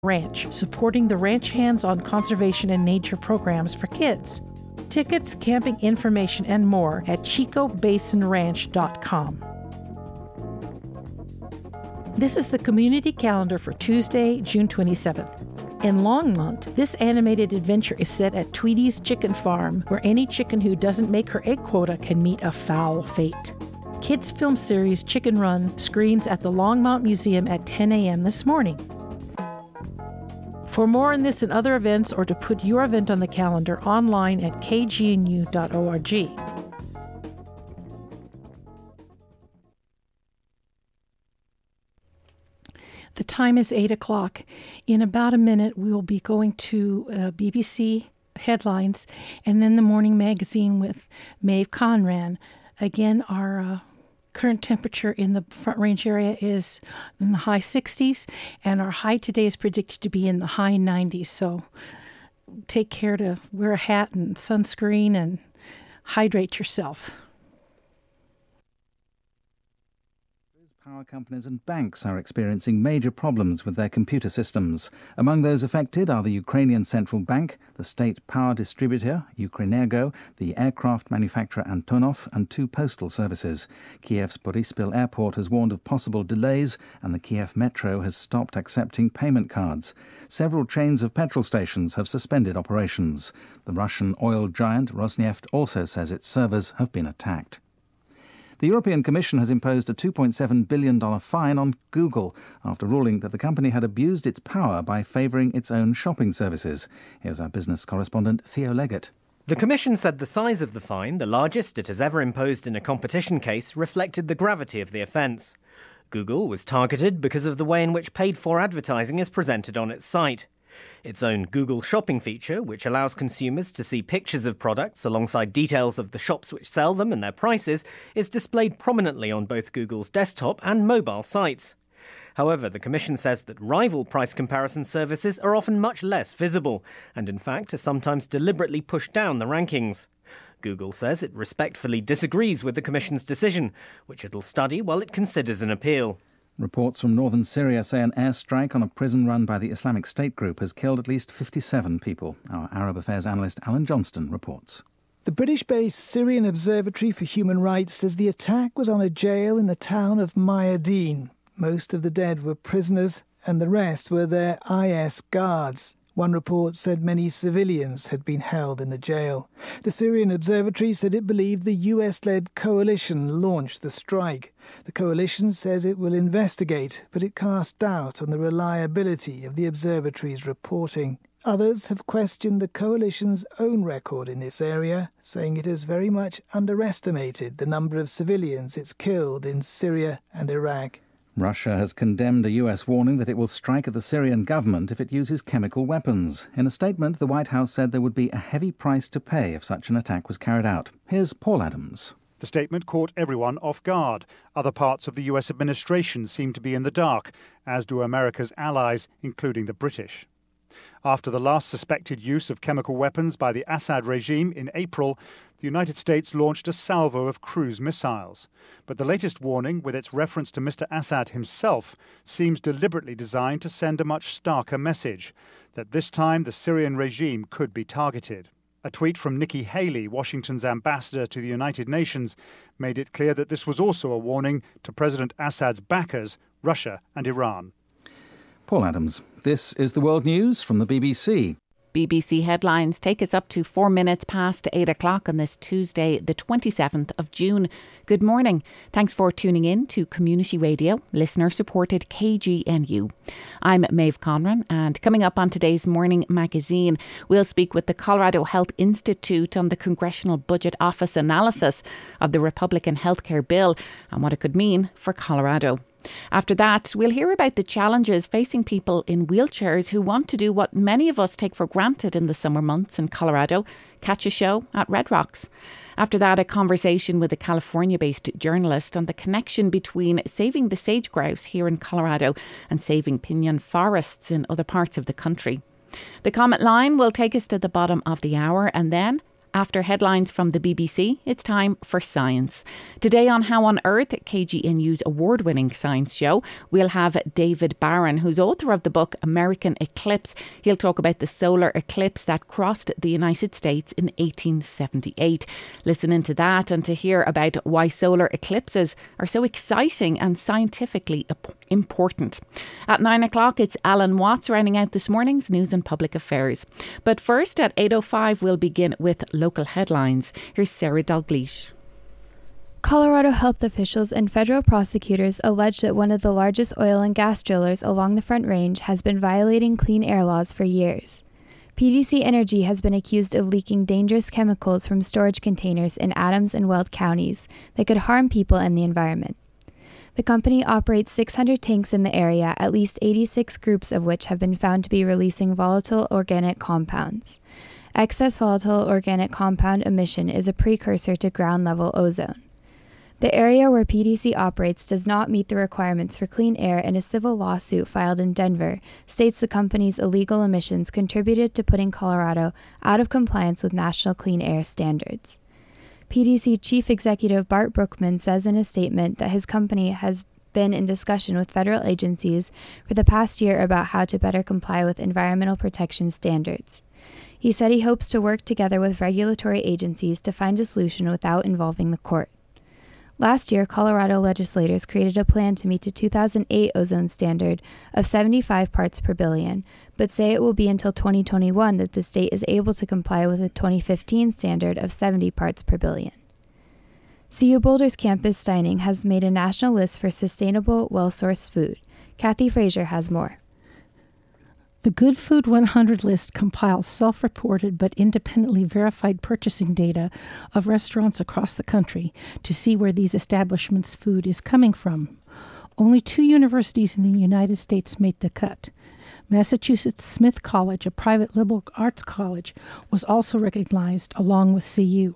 Ranch, supporting the ranch hands-on conservation and nature programs for kids. Tickets, camping information, and more at chicobasinranch.com. This is the community calendar for Tuesday, June 27th. In Longmont, this animated adventure is set at Tweedy's Chicken Farm, where any chicken who doesn't make her egg quota can meet a foul fate. Kids film series Chicken Run screens at the Longmont Museum at 10 a.m. this morning. For more on this and other events, or to put your event on the calendar, online at kgnu.org. The time is 8 o'clock. In about a minute, we will be going to BBC headlines and then the morning magazine with Maeve Conran. Again, our current temperature in the Front Range area is in the high 60s, and our high today is predicted to be in the high 90s. So take care to wear a hat and sunscreen and hydrate yourself. Power companies and banks are experiencing major problems with their computer systems. Among those affected are the Ukrainian Central Bank, the state power distributor, Ukrenergo, the aircraft manufacturer Antonov, and 2 postal services. Kiev's Boryspil airport has warned of possible delays, and the Kiev metro has stopped accepting payment cards. Several chains of petrol stations have suspended operations. The Russian oil giant Rosneft also says its servers have been attacked. The European Commission has imposed a $2.7 billion fine on Google after ruling that the company had abused its power by favouring its own shopping services. Here's our business correspondent Theo Leggett. The Commission said the size of the fine, the largest it has ever imposed in a competition case, reflected the gravity of the offence. Google was targeted because of the way in which paid-for advertising is presented on its site. Its own Google Shopping feature, which allows consumers to see pictures of products alongside details of the shops which sell them and their prices, is displayed prominently on both Google's desktop and mobile sites. However, the Commission says that rival price comparison services are often much less visible and, in fact, are sometimes deliberately pushed down the rankings. Google says it respectfully disagrees with the Commission's decision, which it'll study while it considers an appeal. Reports from northern Syria say an airstrike on a prison run by the Islamic State group has killed at least 57 people. Our Arab Affairs analyst Alan Johnston reports. The British-based Syrian Observatory for Human Rights says the attack was on a jail in the town of Mayadeen. Most of the dead were prisoners and the rest were their IS guards. One report said many civilians had been held in the jail. The Syrian Observatory said it believed the US-led coalition launched the strike. The coalition says it will investigate, but it cast doubt on the reliability of the observatory's reporting. Others have questioned the coalition's own record in this area, saying it has very much underestimated the number of civilians it's killed in Syria and Iraq. Russia has condemned a US warning that it will strike at the Syrian government if it uses chemical weapons. In a statement, the White House said there would be a heavy price to pay if such an attack was carried out. Here's Paul Adams. The statement caught everyone off guard. Other parts of the US administration seem to be in the dark, as do America's allies, including the British. After the last suspected use of chemical weapons by the Assad regime in April, the United States launched a salvo of cruise missiles. But the latest warning, with its reference to Mr. Assad himself, seems deliberately designed to send a much starker message, that this time the Syrian regime could be targeted. A tweet from Nikki Haley, Washington's ambassador to the United Nations, made it clear that this was also a warning to President Assad's backers, Russia and Iran. Paul Adams. This is the World News from the BBC. BBC headlines take us up to 4 minutes past 8 o'clock on this Tuesday, the 27th of June. Good morning. Thanks for tuning in to Community Radio, listener-supported KGNU. I'm Maeve Conran, and coming up on today's Morning Magazine, we'll speak with the Colorado Health Institute on the Congressional Budget Office analysis of the Republican healthcare bill and what it could mean for Colorado. After that, we'll hear about the challenges facing people in wheelchairs who want to do what many of us take for granted in the summer months in Colorado, catch a show at Red Rocks. After that, a conversation with a California-based journalist on the connection between saving the sage grouse here in Colorado and saving pinyon forests in other parts of the country. The comment line will take us to the bottom of the hour, and then After headlines from the BBC, it's time for science. Today on How on Earth, KGNU's award-winning science show, we'll have David Barron, who's author of the book American Eclipse. He'll talk about the solar eclipse that crossed the United States in 1878. Listen into that and to hear about why solar eclipses are so exciting and scientifically important. At 9 o'clock, it's Alan Watts rounding out this morning's news and public affairs. But first, at 8:05, we'll begin with local headlines. Here's Sarah Dalgleish. Colorado health officials and federal prosecutors allege that one of the largest oil and gas drillers along the Front Range has been violating clean air laws for years. PDC Energy has been accused of leaking dangerous chemicals from storage containers in Adams and Weld counties that could harm people and the environment. The company operates 600 tanks in the area, at least 86 groups of which have been found to be releasing volatile organic compounds. Excess volatile organic compound emission is a precursor to ground-level ozone. The area where PDC operates does not meet the requirements for clean air, and a civil lawsuit filed in Denver states the company's illegal emissions contributed to putting Colorado out of compliance with national clean air standards. PDC Chief Executive Bart Brookman says in a statement that his company has been in discussion with federal agencies for the past year about how to better comply with environmental protection standards. He said he hopes to work together with regulatory agencies to find a solution without involving the court. Last year, Colorado legislators created a plan to meet the 2008 ozone standard of 75 parts per billion, but say it will be until 2021 that the state is able to comply with the 2015 standard of 70 parts per billion. CU Boulder's campus dining has made a national list for sustainable, well-sourced food. Kathy Fraser has more. The Good Food 100 list compiles self-reported but independently verified purchasing data of restaurants across the country to see where these establishments' food is coming from. Only 2 universities in the United States made the cut. Massachusetts Smith College, a private liberal arts college, was also recognized along with CU.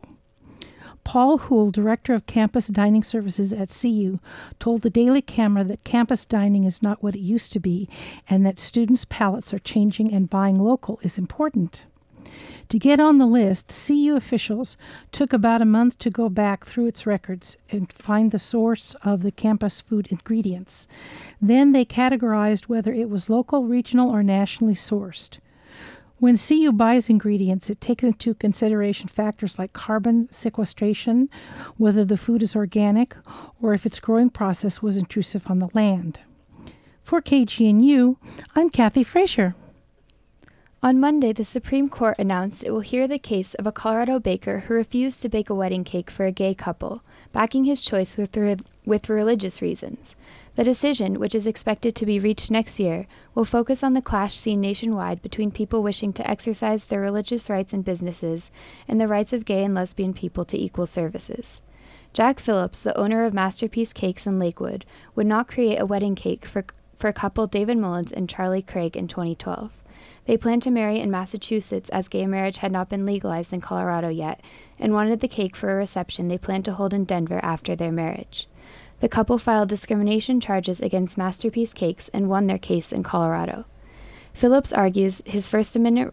Paul Houle, director of campus dining services at CU, told the Daily Camera that campus dining is not what it used to be and that students' palates are changing and buying local is important. To get on the list, CU officials took about a month to go back through its records and find the source of the campus food ingredients. Then they categorized whether it was local, regional, or nationally sourced. When CU buys ingredients, it takes into consideration factors like carbon sequestration, whether the food is organic, or if its growing process was intrusive on the land. For KGNU, I'm Kathy Fraser. On Monday, the Supreme Court announced it will hear the case of a Colorado baker who refused to bake a wedding cake for a gay couple, backing his choice with religious reasons. The decision, which is expected to be reached next year, will focus on the clash seen nationwide between people wishing to exercise their religious rights in businesses and the rights of gay and lesbian people to equal services. Jack Phillips, the owner of Masterpiece Cakes in Lakewood, would not create a wedding cake for couple David Mullins and Charlie Craig in 2012. They planned to marry in Massachusetts as gay marriage had not been legalized in Colorado yet, and wanted the cake for a reception they planned to hold in Denver after their marriage. The couple filed discrimination charges against Masterpiece Cakes and won their case in Colorado. Phillips argues that his First Amendment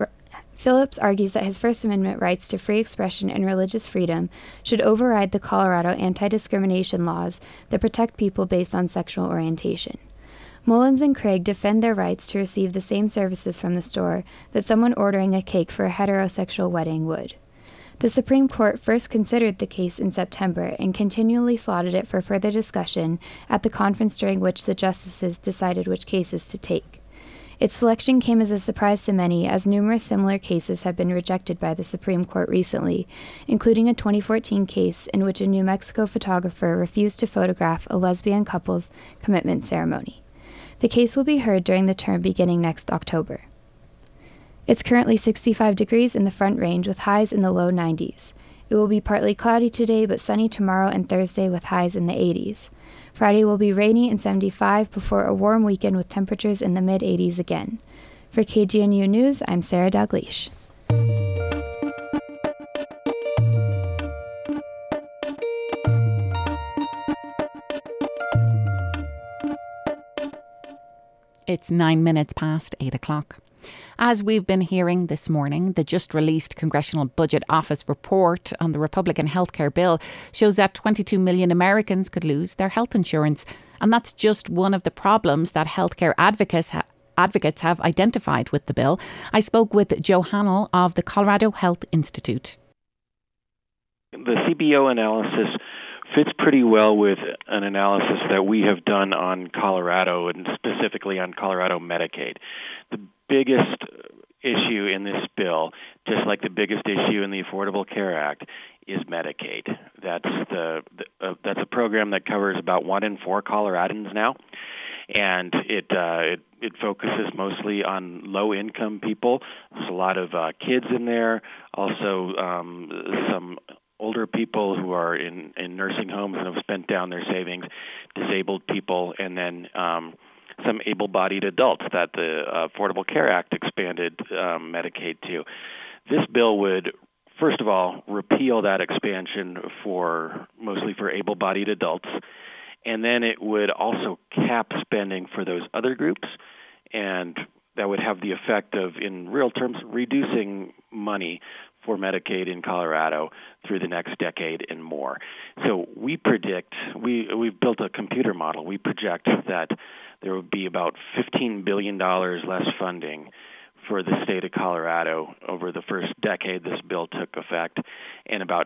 rights to free expression and religious freedom should override the Colorado anti-discrimination laws that protect people based on sexual orientation. Mullins and Craig defend their rights to receive the same services from the store that someone ordering a cake for a heterosexual wedding would. The Supreme Court first considered the case in September and continually slotted it for further discussion at the conference during which the justices decided which cases to take. Its selection came as a surprise to many, as numerous similar cases have been rejected by the Supreme Court recently, including a 2014 case in which a New Mexico photographer refused to photograph a lesbian couple's commitment ceremony. The case will be heard during the term beginning next October. It's currently 65 degrees in the Front Range with highs in the low 90s. It will be partly cloudy today but sunny tomorrow and Thursday with highs in the 80s. Friday will be rainy and 75 before a warm weekend with temperatures in the mid-80s again. For KGNU News, I'm Sarah Dalgleish. It's 9 minutes past 8 o'clock. As we've been hearing this morning, the just released Congressional Budget Office report on the Republican healthcare bill shows that 22 million Americans could lose their health insurance. And that's just one of the problems that healthcare advocates have identified with the bill. I spoke with Joe Hannell of the Colorado Health Institute. The CBO analysis fits pretty well with an analysis that we have done on Colorado, and specifically on Colorado Medicaid. The biggest issue in this bill, just like the biggest issue in the Affordable Care Act, is Medicaid. That's a program that covers about 1 in 4 Coloradans now, and it focuses mostly on low-income people. There's a lot of kids in there, also some older people who are in nursing homes and have spent down their savings, disabled people, and then some able-bodied adults that the Affordable Care Act expanded Medicaid to. This bill would, first of all, repeal that expansion mostly for able-bodied adults, and then it would also cap spending for those other groups, and that would have the effect of, in real terms, reducing money for Medicaid in Colorado through the next decade and more. So we predict, we've built a computer model. We project that there would be about $15 billion less funding for the state of Colorado over the first decade this bill took effect, and about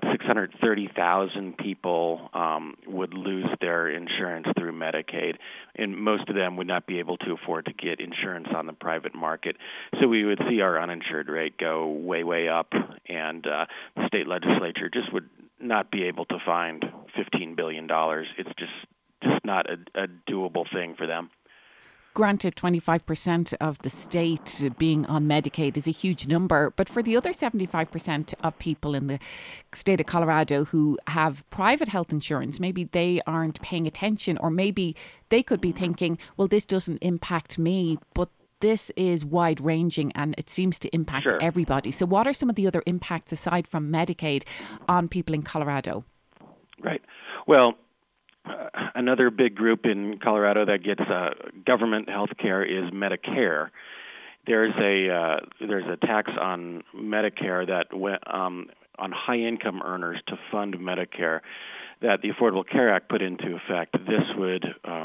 630,000 people would lose their insurance through Medicaid, and most of them would not be able to afford to get insurance on the private market. So we would see our uninsured rate go way, way up, and the state legislature just would not be able to find $15 billion. It's just not a doable thing for them. Granted, 25% of the state being on Medicaid is a huge number, but for the other 75% of people in the state of Colorado who have private health insurance, maybe they aren't paying attention, or maybe they could be thinking, well, this doesn't impact me, but this is wide-ranging and it seems to impact everybody. So what are some of the other impacts aside from Medicaid on people in Colorado? Right. Well, another big group in Colorado that gets government health care is Medicare. There's a tax on Medicare that went on high-income earners to fund Medicare that the Affordable Care Act put into effect. This would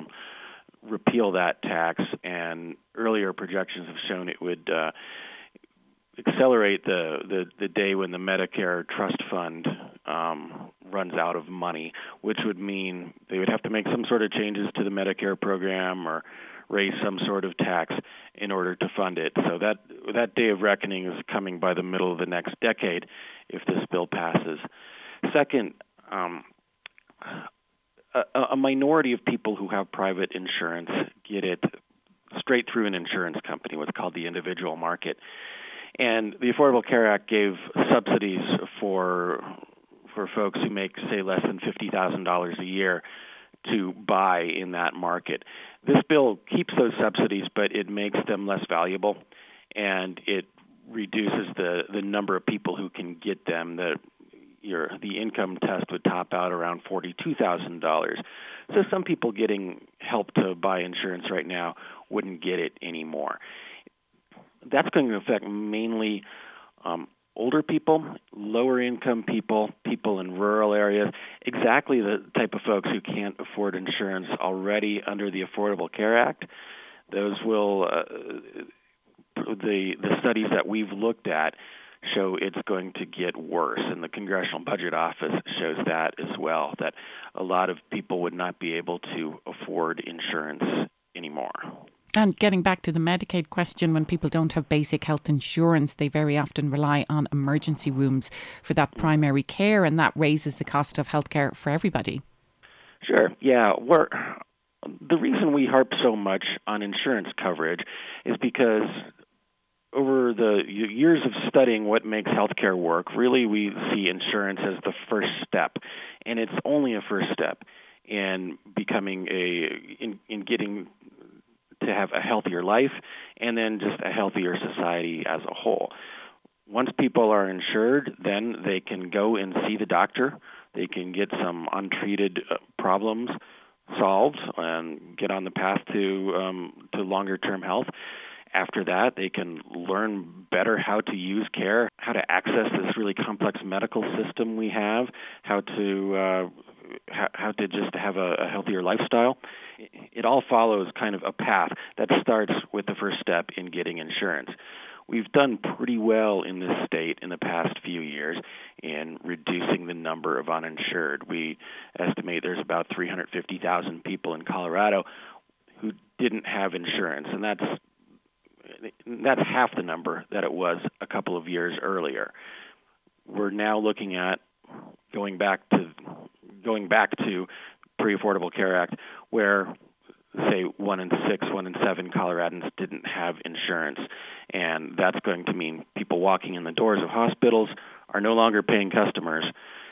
repeal that tax, and earlier projections have shown it would accelerate the day when the Medicare trust fund runs out of money, which would mean they would have to make some sort of changes to the Medicare program or raise some sort of tax in order to fund it. So that day of reckoning is coming by the middle of the next decade if this bill passes. Second, a minority of people who have private insurance get it straight through an insurance company, what's called the individual market. And the Affordable Care Act gave subsidies for folks who make, say, less than $50,000 a year to buy in that market. This bill keeps those subsidies, but it makes them less valuable, and it reduces the number of people who can get them. The income test would top out around $42,000. So some people getting help to buy insurance right now wouldn't get it anymore. That's going to affect mainly older people, lower income people, people in rural areas, exactly the type of folks who can't afford insurance already under the Affordable Care Act. Those will, the studies that we've looked at show it's going to get worse, and the Congressional Budget Office shows that as well, that a lot of people would not be able to afford insurance anymore. And getting back to the Medicaid question, when people don't have basic health insurance, they very often rely on emergency rooms for that primary care, and that raises the cost of healthcare for everybody. Sure, yeah. The reason we harp so much on insurance coverage is because over the years of studying what makes healthcare work, really we see insurance as the first step, and it's only a first step in becoming in getting to have a healthier life and then just a healthier society as a whole. Once people are insured, then they can go and see the doctor. They can get some untreated problems solved and get on the path to longer-term health. After that, they can learn better how to use care, how to access this really complex medical system we have, how to just have a healthier lifestyle. It all follows kind of a path that starts with the first step in getting insurance. We've done pretty well in this state in the past few years in reducing the number of uninsured. We estimate there's about 350,000 people in Colorado who didn't have insurance, and that's half the number that it was a couple of years earlier. We're now looking at going back to Pre-Affordable Care Act, where say 1 in 6, 1 in 7 Coloradans didn't have insurance, and that's going to mean people walking in the doors of hospitals are no longer paying customers,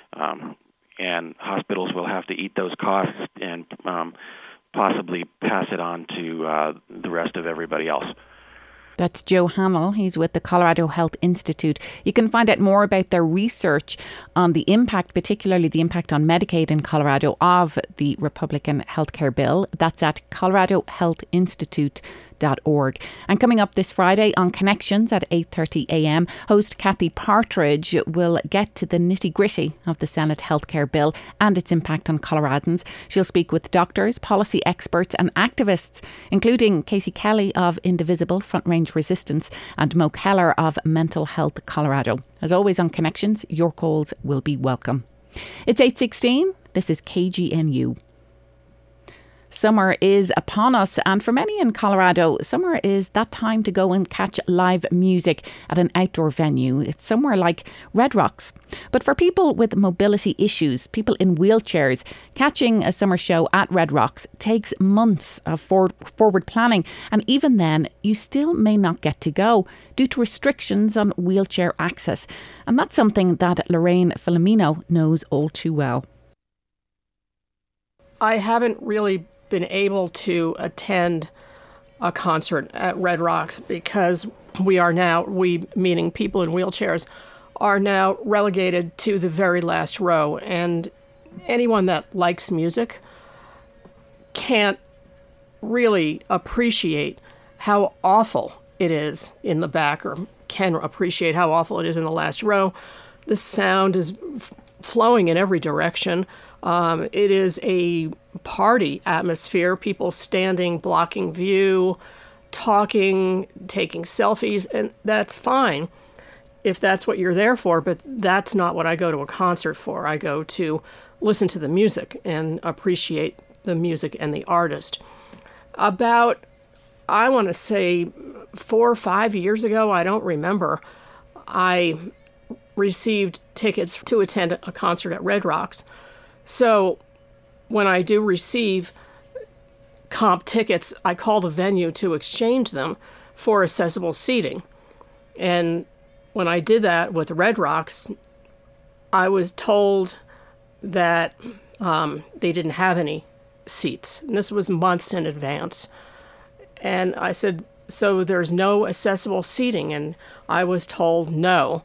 and hospitals will have to eat those costs and possibly pass it on to the rest of everybody else. That's Joe Hannell. He's with the Colorado Health Institute. You can find out more about their research on the impact, particularly the impact on Medicaid in Colorado of the Republican healthcare bill. That's at coloradohealthinstitute.org. And coming up this Friday on Connections at 8:30 a.m, host Kathy Partridge will get to the nitty-gritty of the Senate healthcare bill and its impact on Coloradans. She'll speak with doctors, policy experts and activists, including Katie Kelly of Indivisible Front Range Resistance and Mo Keller of Mental Health Colorado. As always on Connections, your calls will be welcome. It's 8:16. This is KGNU. Summer is upon us, and for many in Colorado, summer is that time to go and catch live music at an outdoor venue. It's somewhere like Red Rocks. But for people with mobility issues, people in wheelchairs, catching a summer show at Red Rocks takes months of forward planning, and even then, you still may not get to go due to restrictions on wheelchair access. And that's something that Lorraine Filomeno knows all too well. I haven't really been able to attend a concert at Red Rocks because we meaning people in wheelchairs, are now relegated to the very last row. And anyone that likes music can't really appreciate how awful it is in the back, or can appreciate how awful it is in the last row. The sound is flowing in every direction. It is a party atmosphere, people standing, blocking view, talking, taking selfies, and that's fine if that's what you're there for, but that's not what I go to a concert for. I go to listen to the music and appreciate the music and the artist. About, I want to say 4 or 5 years ago, I don't remember, I received tickets to attend a concert at Red Rocks. So when I do receive comp tickets, I call the venue to exchange them for accessible seating. And when I did that with Red Rocks, I was told that they didn't have any seats. And this was months in advance. And I said, so there's no accessible seating? And I was told no.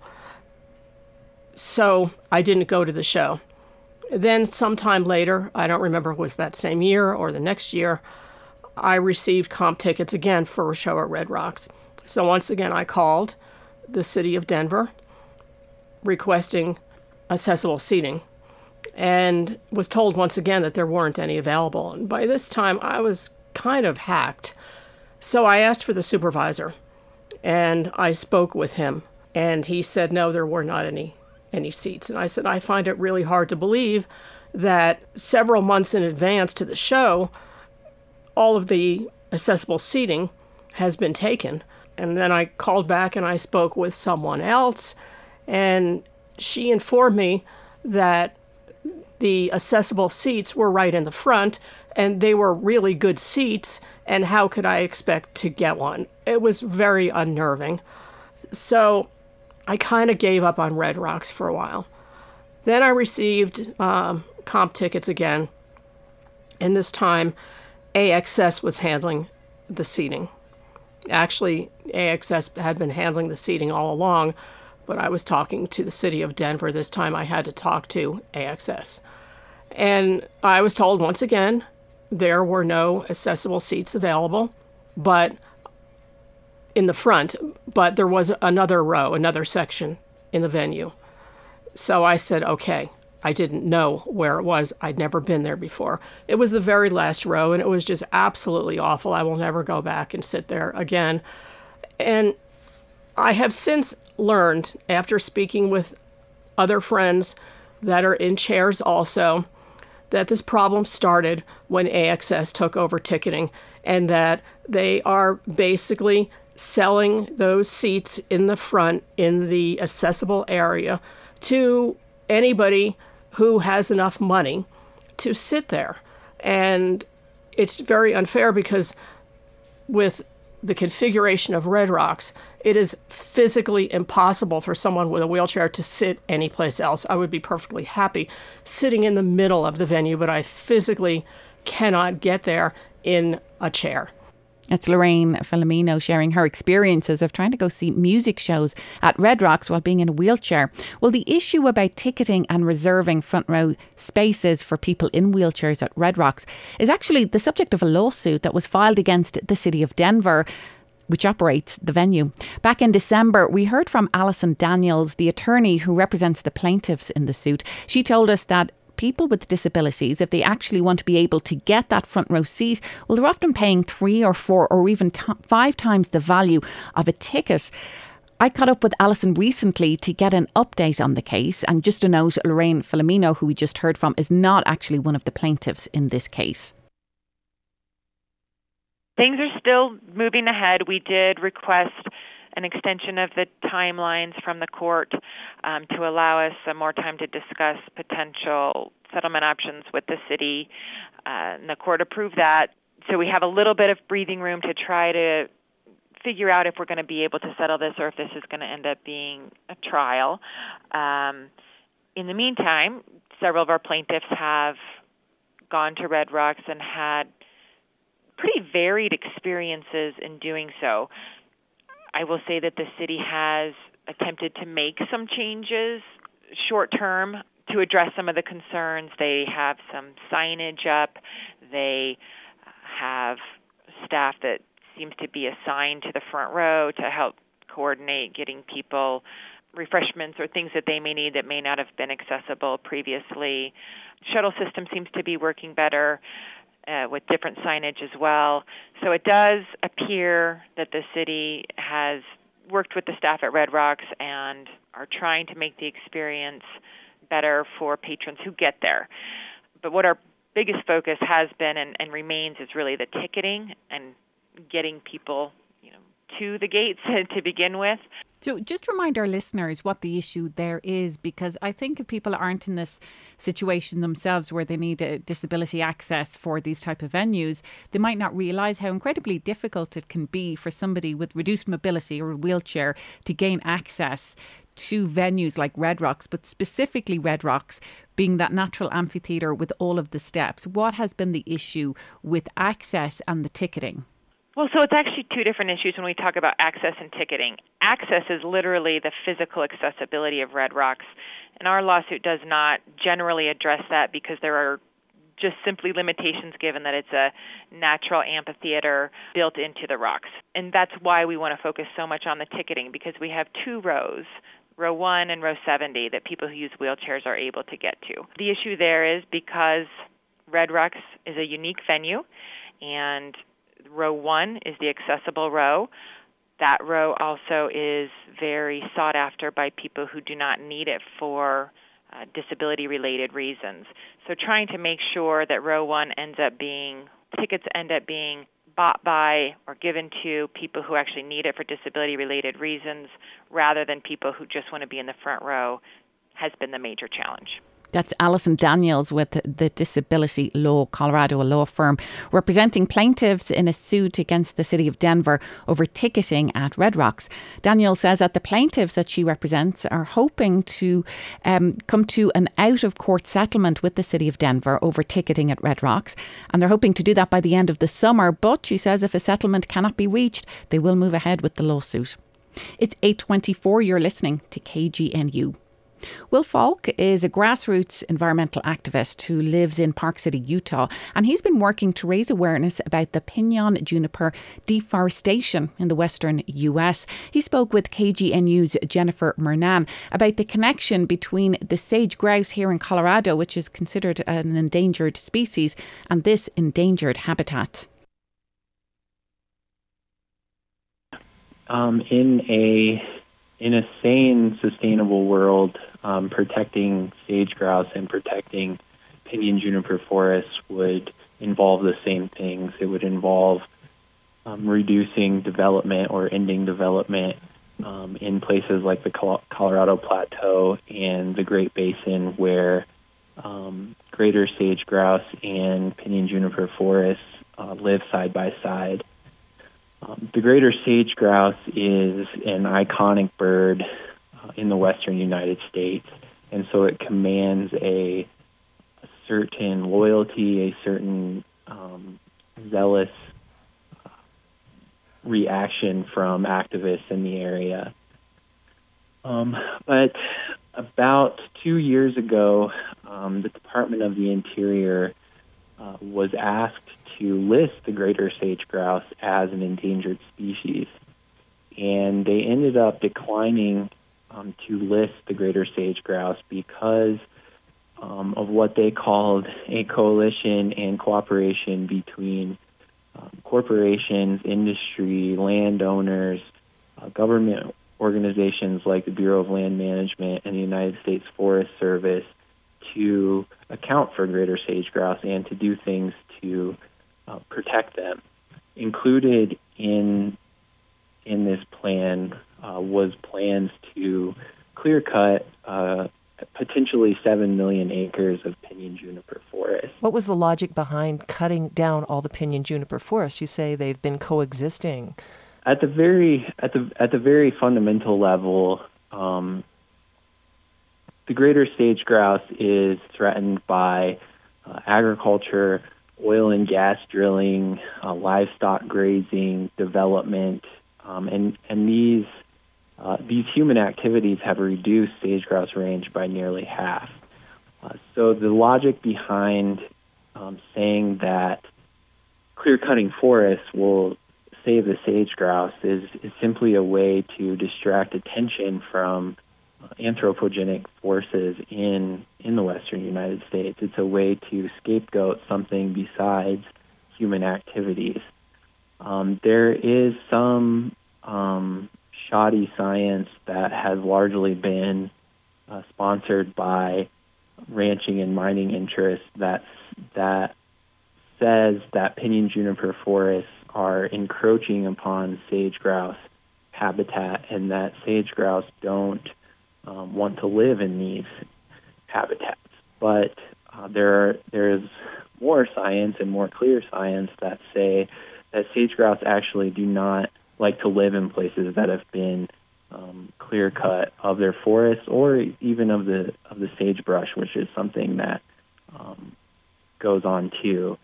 So I didn't go to the show. Then sometime later, I don't remember if it was that same year or the next year, I received comp tickets again for a show at Red Rocks. So once again, I called the city of Denver requesting accessible seating and was told once again that there weren't any available. And by this time, I was kind of hacked. So I asked for the supervisor and I spoke with him, and he said, no, there were not any seats. And I said, I find it really hard to believe that several months in advance to the show, all of the accessible seating has been taken. And then I called back and I spoke with someone else, and she informed me that the accessible seats were right in the front and they were really good seats, and how could I expect to get one? It was very unnerving. So I kind of gave up on Red Rocks for a while. Then I received comp tickets again, and this time AXS was handling the seating. Actually, AXS had been handling the seating all along, but I was talking to the city of Denver. This time I had to talk to AXS. And I was told once again there were no accessible seats available, but in the front, but there was another section in the venue. So I said, okay. I didn't know where it was. I'd never been there before. It was the very last row, and it was just absolutely awful. I will never go back and sit there again. And I have since learned, after speaking with other friends that are in chairs also, that this problem started when AXS took over ticketing, and that they are basically selling those seats in the front in the accessible area to anybody who has enough money to sit there. And it's very unfair because with the configuration of Red Rocks, it is physically impossible for someone with a wheelchair to sit anyplace else. I would be perfectly happy sitting in the middle of the venue, but I physically cannot get there in a chair. It's Lorraine Filomeno sharing her experiences of trying to go see music shows at Red Rocks while being in a wheelchair. Well, the issue about ticketing and reserving front row spaces for people in wheelchairs at Red Rocks is actually the subject of a lawsuit that was filed against the City of Denver, which operates the venue. Back in December, we heard from Alison Daniels, the attorney who represents the plaintiffs in the suit. She told us that people with disabilities, if they actually want to be able to get that front row seat, well, they're often paying 3 or 4 or even 5 times the value of a ticket. I caught up with Alison recently to get an update on the case. And just to note, Lorraine Filomeno, who we just heard from, is not actually one of the plaintiffs in this case. Things are still moving ahead. We did request an extension of the timelines from the court to allow us some more time to discuss potential settlement options with the city. And the court approved that. So we have a little bit of breathing room to try to figure out if we're going to be able to settle this or if this is going to end up being a trial. In the meantime, several of our plaintiffs have gone to Red Rocks and had pretty varied experiences in doing so. I will say that the city has attempted to make some changes short term to address some of the concerns. They have some signage up. They have staff that seems to be assigned to the front row to help coordinate getting people refreshments or things that they may need that may not have been accessible previously. Shuttle system seems to be working better with different signage as well. So it does appear that the city has worked with the staff at Red Rocks and are trying to make the experience better for patrons who get there. But what our biggest focus has been and remains is really the ticketing and getting people to the gates to begin with. So just remind our listeners what the issue there is, because I think if people aren't in this situation themselves where they need a disability access for these type of venues, they might not realise how incredibly difficult it can be for somebody with reduced mobility or a wheelchair to gain access to venues like Red Rocks, but specifically Red Rocks being that natural amphitheatre with all of the steps. What has been the issue with access and the ticketing? Well, so it's actually two different issues when we talk about access and ticketing. Access is literally the physical accessibility of Red Rocks, and our lawsuit does not generally address that because there are just simply limitations given that it's a natural amphitheater built into the rocks. And that's why we want to focus so much on the ticketing, because we have 2 rows, row 1 and row 70, that people who use wheelchairs are able to get to. The issue there is because Red Rocks is a unique venue, and row 1 is the accessible row. That row also is very sought after by people who do not need it for disability-related reasons. So trying to make sure that row 1 tickets end up being bought by or given to people who actually need it for disability-related reasons rather than people who just want to be in the front row has been the major challenge. That's Alison Daniels with the Disability Law Colorado, a law firm representing plaintiffs in a suit against the City of Denver over ticketing at Red Rocks. Daniels says that the plaintiffs that she represents are hoping to come to an out-of-court settlement with the City of Denver over ticketing at Red Rocks. And they're hoping to do that by the end of the summer. But she says if a settlement cannot be reached, they will move ahead with the lawsuit. It's 8:24. You're listening to KGNU. Will Falk is a grassroots environmental activist who lives in Park City, Utah, and he's been working to raise awareness about the pinyon juniper deforestation in the western US. He spoke with KGNU's Jennifer Mernan about the connection between the sage grouse here in Colorado, which is considered an endangered species, and this endangered habitat. In a sane, sustainable world, protecting sage grouse and protecting pinyon juniper forests would involve the same things. It would involve reducing development or ending development in places like the Colorado Plateau and the Great Basin, where greater sage grouse and pinyon juniper forests live side by side. The greater sage grouse is an iconic bird in the western United States, and so it commands a certain loyalty, a certain zealous reaction from activists in the area. But about 2 years ago, the Department of the Interior was asked to list the greater sage grouse as an endangered species. And they ended up declining to list the greater sage grouse because of what they called a coalition and cooperation between corporations, industry, landowners, government organizations like the Bureau of Land Management and the United States Forest Service to account for greater sage grouse and to do things to protect them. Included in this plan was plans to clear cut potentially 7 million acres of pinyon juniper forest. What was the logic behind cutting down all the pinyon juniper forests? You say they've been coexisting. At the very fundamental level, the greater sage grouse is threatened by agriculture, oil and gas drilling, livestock grazing, development, and these human activities have reduced sage grouse range by nearly half. So the logic behind saying that clear-cutting forests will save the sage grouse is simply a way to distract attention from anthropogenic forces in the western United States. It's a way to scapegoat something besides human activities. There is some shoddy science that has largely been sponsored by ranching and mining interests that says that pinyon juniper forests are encroaching upon sage grouse habitat and that sage grouse don't want to live in these habitats. But there's more science and more clear science that say that sage grouse actually do not like to live in places that have been clear cut of their forests or even of the sagebrush, which is something that goes on too.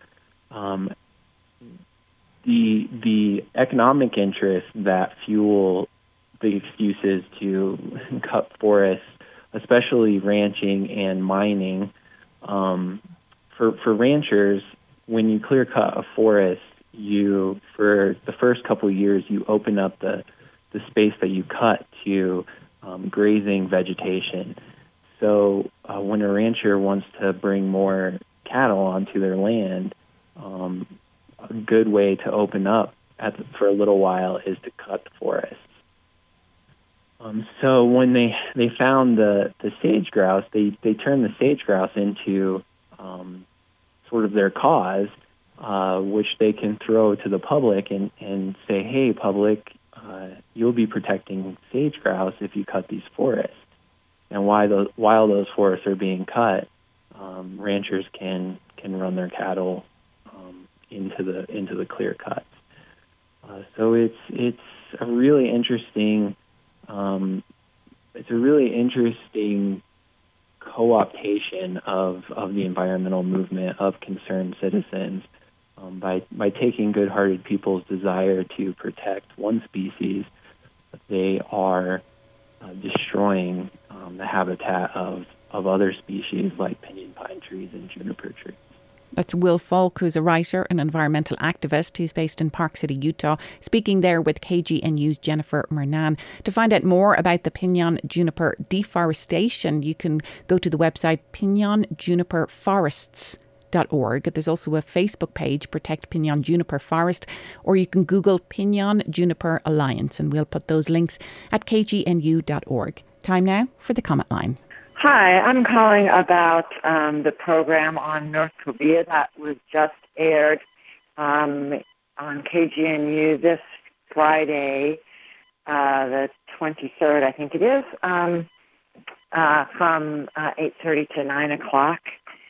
The economic interests that fuel the excuses to cut forests, especially ranching and mining, for ranchers, when you clear cut a forest, for the first couple of years, you open up the space that you cut to grazing vegetation. So when a rancher wants to bring more cattle onto their land, a good way to open up for a little while is to cut the forests. So when they found the sage grouse, they turned the sage grouse into sort of their cause, which they can throw to the public and say, hey, public, you'll be protecting sage grouse if you cut these forests. And while those forests are being cut, ranchers can run their cattle into the clear cuts. So it's a really interesting co-optation of the environmental movement of concerned citizens by taking good-hearted people's desire to protect one species. They are destroying the habitat of other species like pinyon pine trees and juniper trees. That's Will Falk, who's a writer and environmental activist. He's based in Park City, Utah, speaking there with KGNU's Jennifer Mernan. To find out more about the pinyon juniper deforestation, you can go to the website pinyonjuniperforests.org. There's also a Facebook page, Protect Pinyon Juniper Forest, or you can Google Pinyon Juniper Alliance, and we'll put those links at kgnu.org. Time now for the comment line. Hi, I'm calling about the program on North Korea that was just aired on KGNU this Friday, the 23rd, I think it is, from 8:30 to 9 o'clock.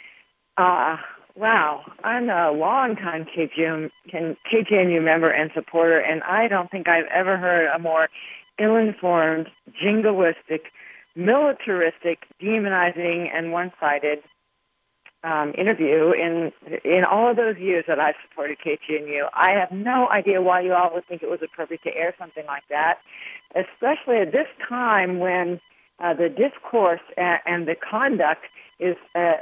Wow, I'm a long-time KGNU member and supporter, and I don't think I've ever heard a more ill-informed, jingoistic, militaristic, demonizing, and one-sided interview in all of those years that I've supported KGNU. I have no idea why you all would think it was appropriate to air something like that, especially at this time when the discourse and the conduct is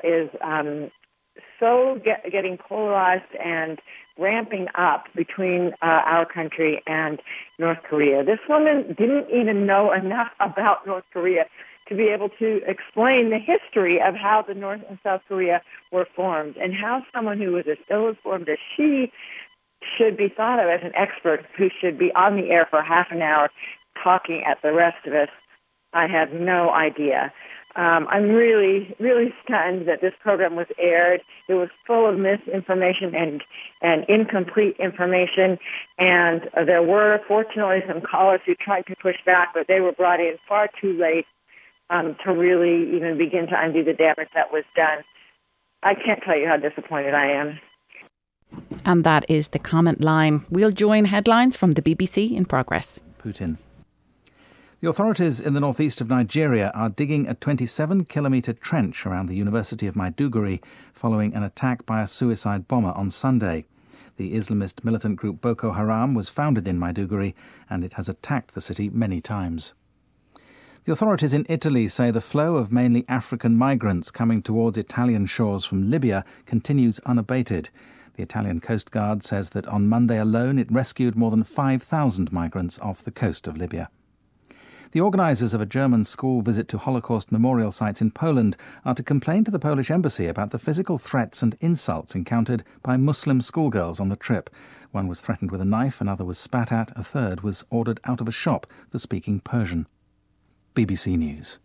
getting polarized and ramping up between our country and North Korea. This woman didn't even know enough about North Korea to be able to explain the history of how the North and South Korea were formed, and how someone who was as ill-informed as she should be thought of as an expert who should be on the air for half an hour talking at the rest of us. I have no idea. I'm really, really stunned that this program was aired. It was full of misinformation and incomplete information, and there were, fortunately, some callers who tried to push back, but they were brought in far too late to really even begin to undo the damage that was done. I can't tell you how disappointed I am. And that is the comment line. We'll join headlines from the BBC in progress. Putin. The authorities in the northeast of Nigeria are digging a 27-kilometre trench around the University of Maiduguri following an attack by a suicide bomber on Sunday. The Islamist militant group Boko Haram was founded in Maiduguri, and it has attacked the city many times. The authorities in Italy say the flow of mainly African migrants coming towards Italian shores from Libya continues unabated. The Italian Coast Guard says that on Monday alone it rescued more than 5,000 migrants off the coast of Libya. The organisers of a German school visit to Holocaust memorial sites in Poland are to complain to the Polish embassy about the physical threats and insults encountered by Muslim schoolgirls on the trip. One was threatened with a knife, another was spat at, a third was ordered out of a shop for speaking Persian. BBC News.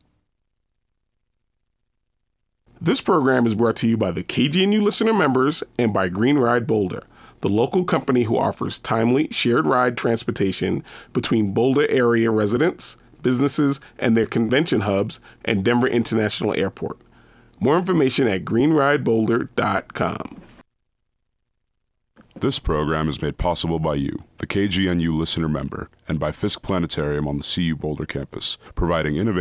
This program is brought to you by the KGNU listener members and by Green Ride Boulder, the local company who offers timely shared ride transportation between Boulder area residents, businesses, and their convention hubs, and Denver International Airport. More information at greenrideboulder.com. This program is made possible by you, the KGNU listener member, and by Fisk Planetarium on the CU Boulder campus, providing innovative